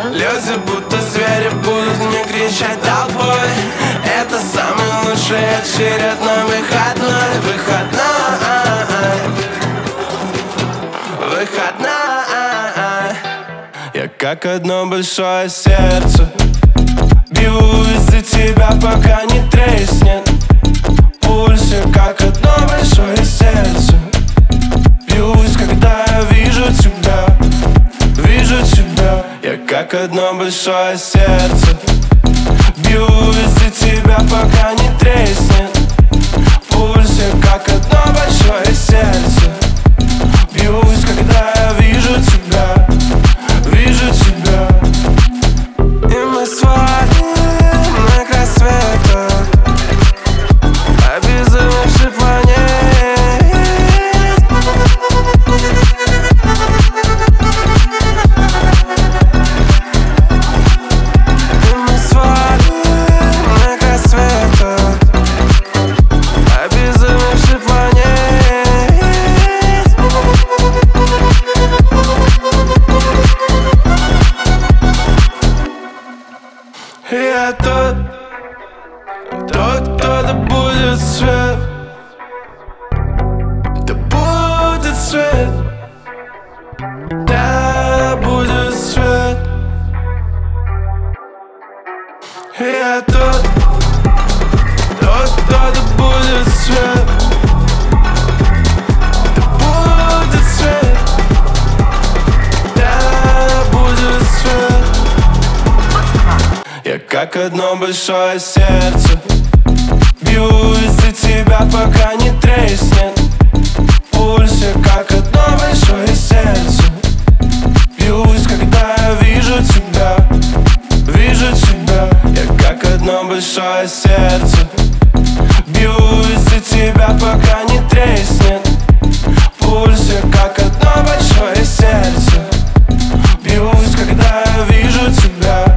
Люди будто звери будут мне кричать толпой. Это самый лучший очередной выходной. Выходной. Я как одно большое сердце, бьюсь за тебя, пока не треснет. Пульс, я как одно большое сердце, бьюсь, когда я вижу тебя. Вижу тебя. Я как одно большое сердце, бьюсь за тебя, пока не треснет. Пульс, я как одно большое сердце, бьюсь, когда я вижу тебя. Вижу тебя. И мы свалим на край света, обезумевшей планете. И мы свалим на край света, обезумевшей планете. Я тот, кто добудет свет. Да будет свет, да будет свет. Я тот, кто добудет свет. Да будет свет, да будет свет. Я как одно большое сердце, бьюсь за тебя, пока не треснет. Пульс, я как одно большое сердце, бьюсь, когда я вижу тебя. Вижу тебя. Я как одно большое сердце, бьюсь за тебя, пока не треснет. Пульс, я как одно большое сердце, бьюсь, когда я вижу тебя.